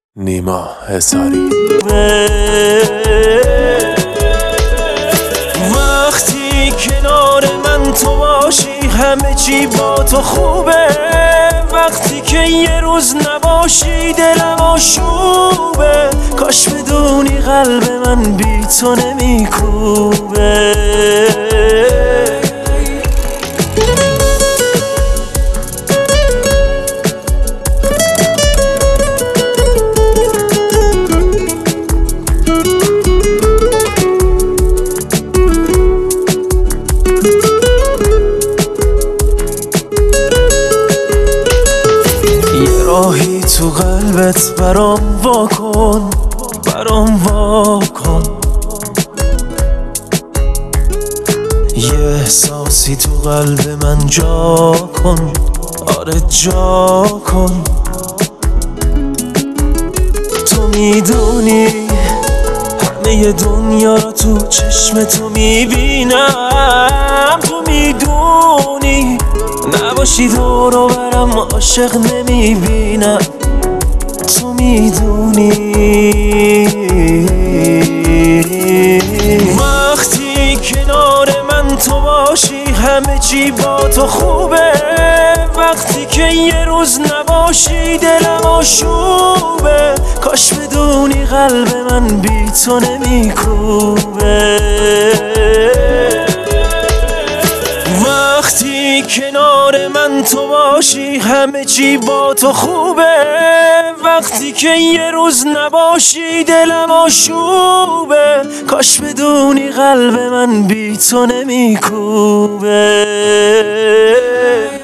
نیما حصاری. وقتی کنار من تو باشی همه چی با تو خوبه، وقتی که یه روز نباشی دلم آشوبه، کاش بدونی قلب من بی تو نمیکوبه. راهی تو قلبت برام واکن، برام واکن. یه احساسی تو قلب من جا کن، آره جا کن. تو میدونی همه دنیا رو تو چشم تو میبینم، تو میدونی نباشی دور و برم عاشق نمیبینم، تو میدونی. وقتی کنار من تو باشی همه چی با تو خوبه، وقتی که یه روز نباشی دلم آشوبه، کاش بدونی قلب من بی تو نمیکوبه. وقتی کنار من تو باشی همه چی با تو خوبه، وقتی که یه روز نباشی دلم آشوبه، کاش بدونی قلب من بی تو نمیکوبه.